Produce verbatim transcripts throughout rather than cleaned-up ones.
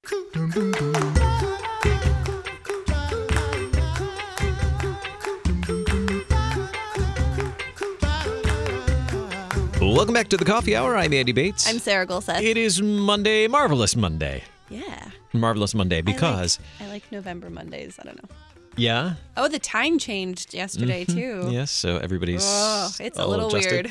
Welcome back to the Coffee Hour. I'm Andy Bates. I'm Sarah Golseth. It is Monday, Marvelous Monday. Yeah. Marvelous Monday because... I like, I like November Mondays. I don't know. Yeah? Oh, the time changed yesterday, mm-hmm. too. Yes, so everybody's Oh, it's a little adjusted.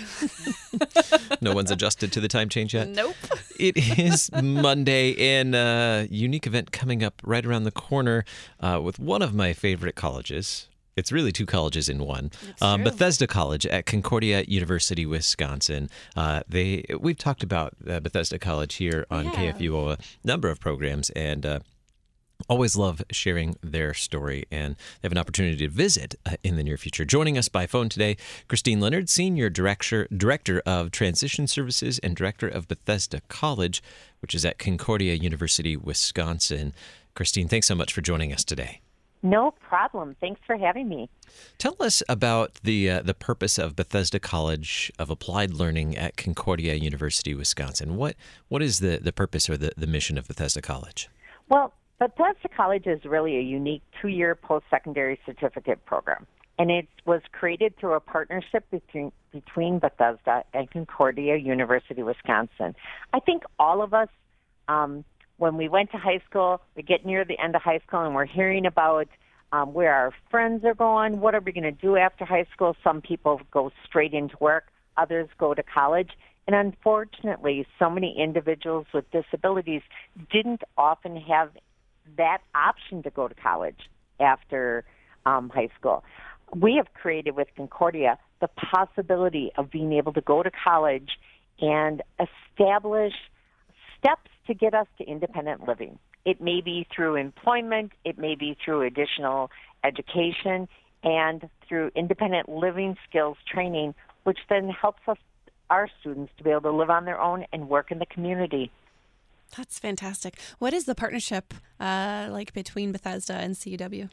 weird. No one's adjusted to the time change yet? Nope. It is Monday, and a unique event coming up right around the corner uh, with one of my favorite colleges. It's really two colleges in one. Um, Bethesda College at Concordia University, Wisconsin. Uh, they we've talked about uh, Bethesda College here on yeah. K F U O a number of programs, and uh, always love sharing their story. And they have an opportunity to visit uh, in the near future. Joining us by phone today, Christine Leonard, Senior Director Director of Transition Services and Director of Bethesda College, which is at Concordia University, Wisconsin. Christine, thanks so much for joining us today. No problem. Thanks for having me. Tell us about the uh, the purpose of Bethesda College of Applied Learning at Concordia University, Wisconsin. What what is the, the purpose or the, the mission of Bethesda College? Well, Bethesda College is really a unique two-year post-secondary certificate program, and it was created through a partnership between between Bethesda and Concordia University, Wisconsin. I think all of us, um, when we went to high school, we get near the end of high school and we're hearing about um, where our friends are going, what are we going to do after high school. Some people go straight into work, others go to college. And unfortunately, so many individuals with disabilities didn't often have that option to go to college after um, high school. We have created with Concordia the possibility of being able to go to college and establish steps to get us to independent living. It may be through employment, it may be through additional education, and through independent living skills training, which then helps us, our students, to be able to live on their own and work in the community. That's fantastic. What is the partnership uh, like between Bethesda and C U W?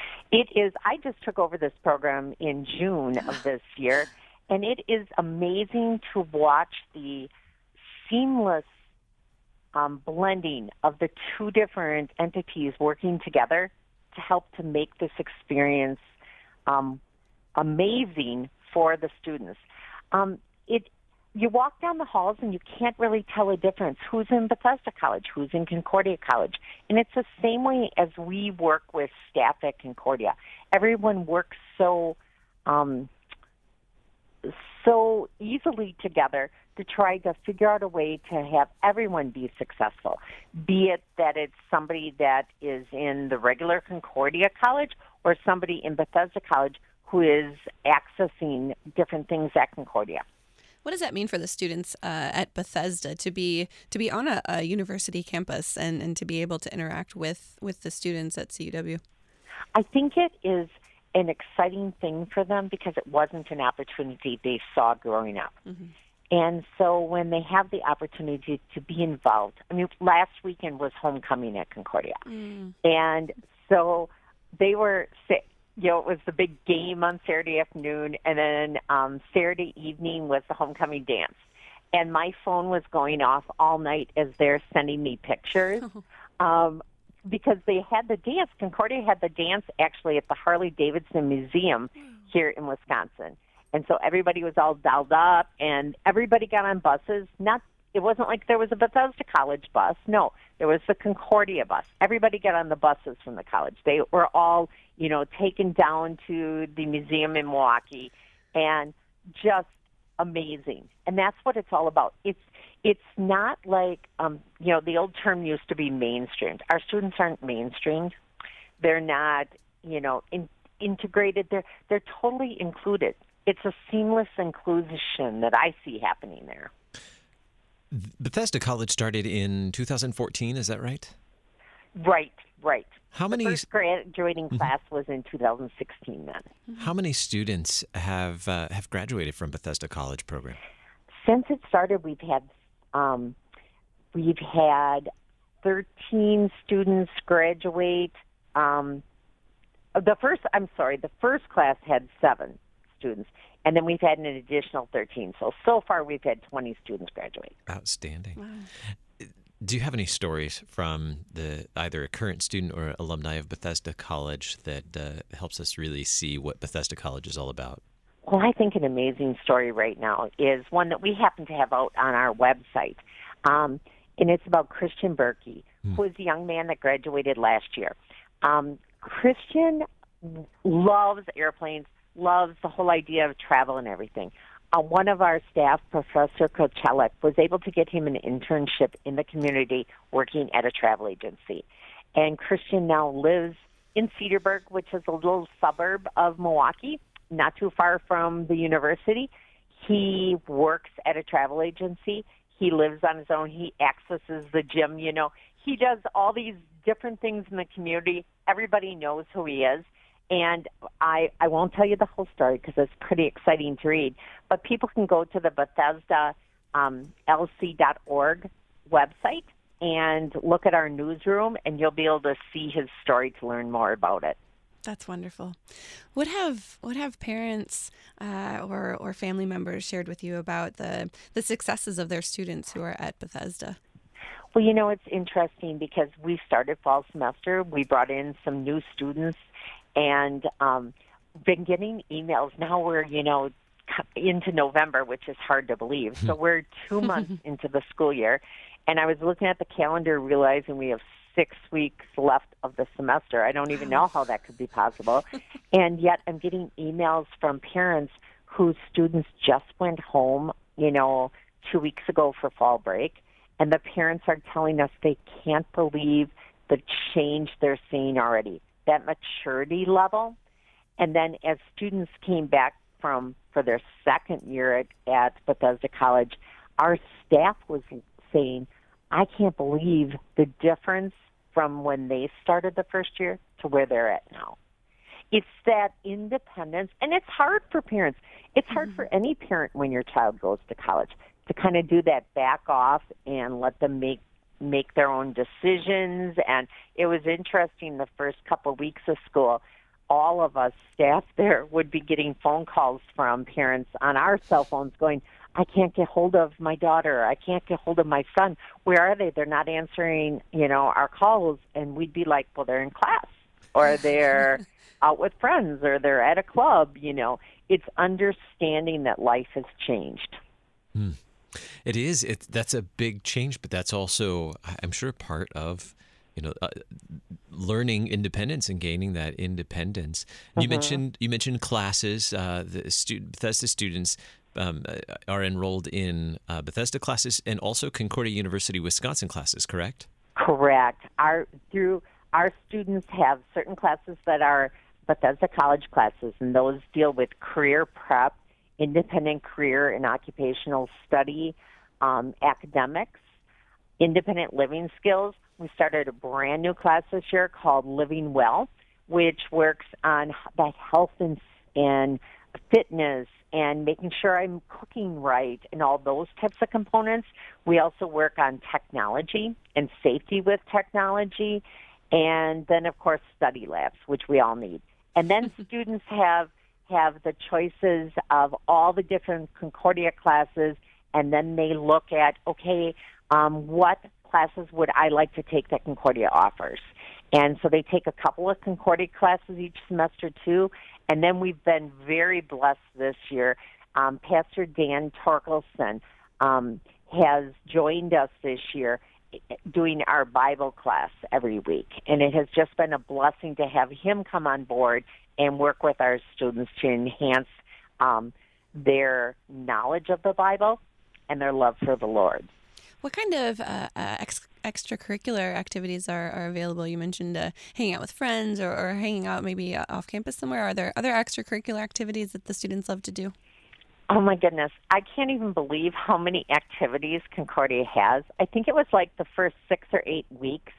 It is, I just took over this program in June of this year, and it is amazing to watch the seamless Um, blending of the two different entities working together to help to make this experience um, amazing for the students. Um, it you walk down the halls and you can't really tell a difference who's in Bethesda College, who's in Concordia College. And it's the same way as we work with staff at Concordia. Everyone works so um, so easily together to try to figure out a way to have everyone be successful, be it that it's somebody that is in the regular Concordia College or somebody in Bethesda College who is accessing different things at Concordia. What does that mean for the students uh, at Bethesda to be to be on a, a university campus and, and to be able to interact with, with the students at C U W? I think it is an exciting thing for them because it wasn't an opportunity they saw growing up. Mm-hmm. And so when they have the opportunity to be involved, I mean, last weekend was homecoming at Concordia. Mm. And so they were, you know, it was the big game on Saturday afternoon, and then um, Saturday evening was the homecoming dance. And my phone was going off all night as they're sending me pictures um, because they had the dance. Concordia had the dance actually at the Harley-Davidson Museum here in Wisconsin. And so everybody was all dolled up, and everybody got on buses. Not, it wasn't like there was a Bethesda College bus. No, there was the Concordia bus. Everybody got on the buses from the college. They were all, you know, taken down to the museum in Milwaukee, and just amazing. And that's what it's all about. It's it's not like, um, you know, the old term used to be mainstreamed. Our students aren't mainstreamed. They're not, you know, in, integrated. They're they're totally included. It's a seamless inclusion that I see happening there. Bethesda College started in two thousand fourteen, is that right? Right, right. How many? The first graduating class was in two thousand sixteen then. How many students have uh, have graduated from Bethesda College program? Since it started, we've had um, we've had thirteen students graduate. Um, the first, I'm sorry, the first class had seven students, and then we've had an additional thirteen. So, so far we've had twenty students graduate. Outstanding. Wow. Do you have any stories from the either a current student or alumni of Bethesda College that uh, helps us really see what Bethesda College is all about? Well, I think an amazing story right now is one that we happen to have out on our website, um, and it's about Christian Berkey, hmm. who is a young man that graduated last year. Um, Christian loves airplanes, loves the whole idea of travel and everything. Uh, one of our staff, Professor Kochelik, was able to get him an internship in the community working at a travel agency. And Christian now lives in Cedarburg, which is a little suburb of Milwaukee, not too far from the university. He works at a travel agency. He lives on his own. He accesses the gym, you know. He does all these different things in the community. Everybody knows who he is. And I, I won't tell you the whole story because it's pretty exciting to read, but people can go to the Bethesda um, L C dot org website and look at our newsroom, and you'll be able to see his story to learn more about it. That's wonderful. What have what have parents uh, or or family members shared with you about the the successes of their students who are at Bethesda? Well, you know, it's interesting because we started fall semester. We brought in some new students. And um, been getting emails. Now we're, you know, into November, which is hard to believe. So we're two months into the school year. And I was looking at the calendar, realizing we have six weeks left of the semester. I don't even know how that could be possible. And yet I'm getting emails from parents whose students just went home, you know, two weeks ago for fall break. And the parents are telling us they can't believe the change they're seeing already. That maturity level. And then as students came back from for their second year at, at Bethesda College, our staff was saying, I can't believe the difference from when they started the first year to where they're at now. It's that independence, and it's hard for parents. It's hard mm-hmm. for any parent when your child goes to college to kind of do that back off and let them make make their own decisions. And it was interesting the first couple of weeks of school, all of us staff there would be getting phone calls from parents on our cell phones going, I can't get hold of my daughter. I can't get hold of my son. Where are they? They're not answering, you know, our calls. And we'd be like, well, they're in class or they're out with friends or they're at a club, you know. It's understanding that life has changed. Hmm. It is. It, that's a big change, but that's also, I'm sure, part of, you know, uh, learning independence and gaining that independence. Mm-hmm. You mentioned you mentioned classes. Uh, the student, Bethesda students um, are enrolled in uh, Bethesda classes and also Concordia University, Wisconsin classes. Correct? Correct. Our through our students have certain classes that are Bethesda College classes, and those deal with career prep, independent career and occupational study, um, academics, independent living skills. We started a brand new class this year called Living Well, which works on that health and, and fitness and making sure I'm cooking right and all those types of components. We also work on technology and safety with technology, and then, of course, study labs, which we all need. And then students have have the choices of all the different Concordia classes, and then they look at, okay, um, what classes would I like to take that Concordia offers? And so they take a couple of Concordia classes each semester, too. And then we've been very blessed this year. Um, Pastor Dan Torkelson um, has joined us this year doing our Bible class every week. And it has just been a blessing to have him come on board and work with our students to enhance um, their knowledge of the Bible and their love for the Lord. What kind of uh, uh, ex- extracurricular activities are, are available? You mentioned uh, hanging out with friends or, or hanging out maybe uh, off campus somewhere. Are there other extracurricular activities that the students love to do? Oh, my goodness. I can't even believe how many activities Concordia has. I think it was like the first six or eight weeks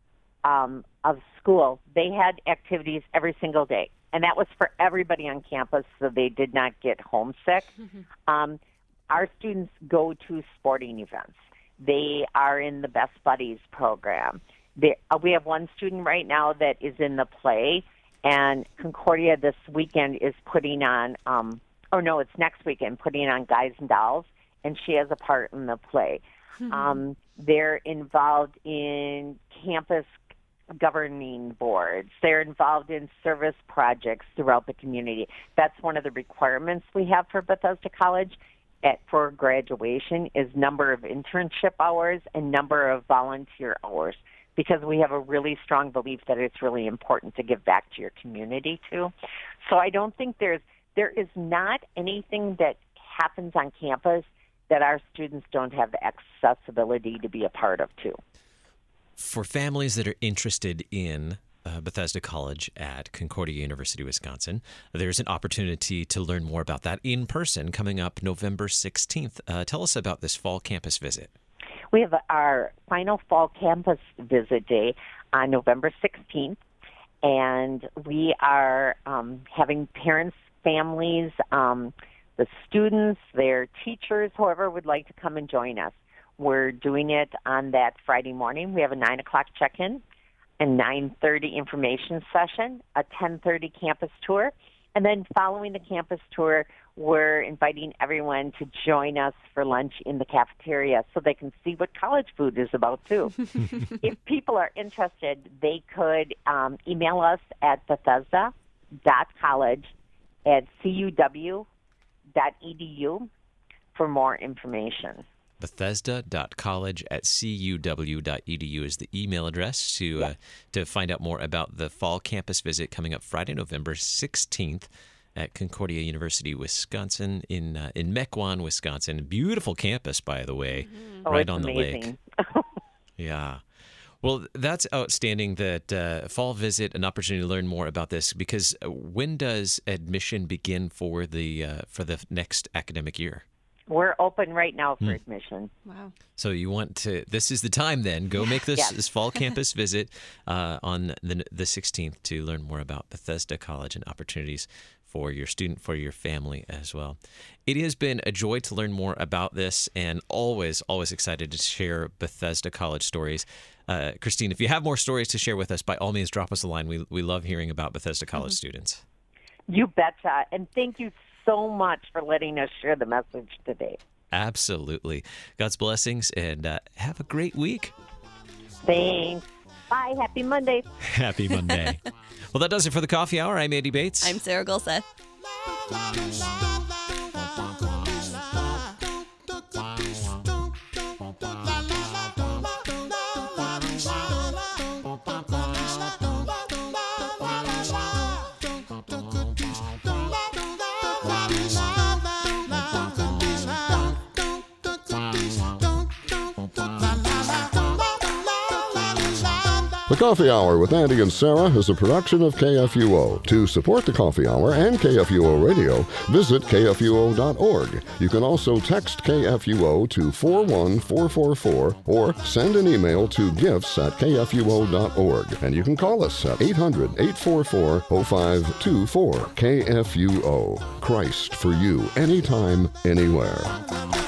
um, of school. They had activities every single day. And that was for everybody on campus, so they did not get homesick. Mm-hmm. Um, our students go to sporting events. They are in the Best Buddies program. They, uh, we have one student right now that is in the play, and Concordia this weekend is putting on, um, or no, it's next weekend, putting on Guys and Dolls, and she has a part in the play. Mm-hmm. Um, they're involved in campus governing boards. They're involved in service projects throughout the community. That's one of the requirements we have for Bethesda College at for graduation is number of internship hours and number of volunteer hours, because we have a really strong belief that it's really important to give back to your community too. So I don't think there's there is not anything that happens on campus that our students don't have the accessibility to be a part of too. For families that are interested in uh, Bethesda College at Concordia University, Wisconsin, there's an opportunity to learn more about that in person coming up November sixteenth. Uh, tell us about this fall campus visit. We have our final fall campus visit day on November sixteenth, and we are um, having parents, families, um, the students, their teachers, whoever would like to come and join us. We're doing it on that Friday morning. We have a nine o'clock check-in, a nine thirty information session, a ten thirty campus tour, and then following the campus tour, we're inviting everyone to join us for lunch in the cafeteria so they can see what college food is about, too. If people are interested, they could um, email us at bethesda dot college at c u w dot e d u for more information. Bethesda dot college at c u w dot e d u is the email address to yes. uh, to find out more about the fall campus visit coming up Friday, November sixteenth at Concordia University, Wisconsin, in uh, in Mequon, Wisconsin. Beautiful campus, by the way, mm-hmm. right oh, on amazing. the lake. Yeah. Well, that's outstanding, that uh, fall visit, an opportunity to learn more about this, because when does admission begin for the uh, for the next academic year? We're open right now for hmm. admission. Wow. So you want to, this is the time then, go make this, yes. this fall campus visit uh, on the, the sixteenth to learn more about Bethesda College and opportunities for your student, for your family as well. It has been a joy to learn more about this, and always, always excited to share Bethesda College stories. Uh, Christine, if you have more stories to share with us, by all means, drop us a line. We, we love hearing about Bethesda College mm-hmm. students. You betcha. And thank you so much for letting us share the message today. Absolutely. God's blessings, and uh, have a great week. Thanks. Bye. Happy Monday. Happy Monday. Well, that does it for the Coffee Hour. I'm Andy Bates. I'm Sarah Gulseth. The Coffee Hour with Andy and Sarah is a production of K F U O. To support the Coffee Hour and K F U O Radio, visit K F U O dot org. You can also text K F U O to four one four four four or send an email to gifts at K F U O dot org. And you can call us at eight hundred, eight four four, oh five two four. K F U O. Christ for you, anytime, anywhere.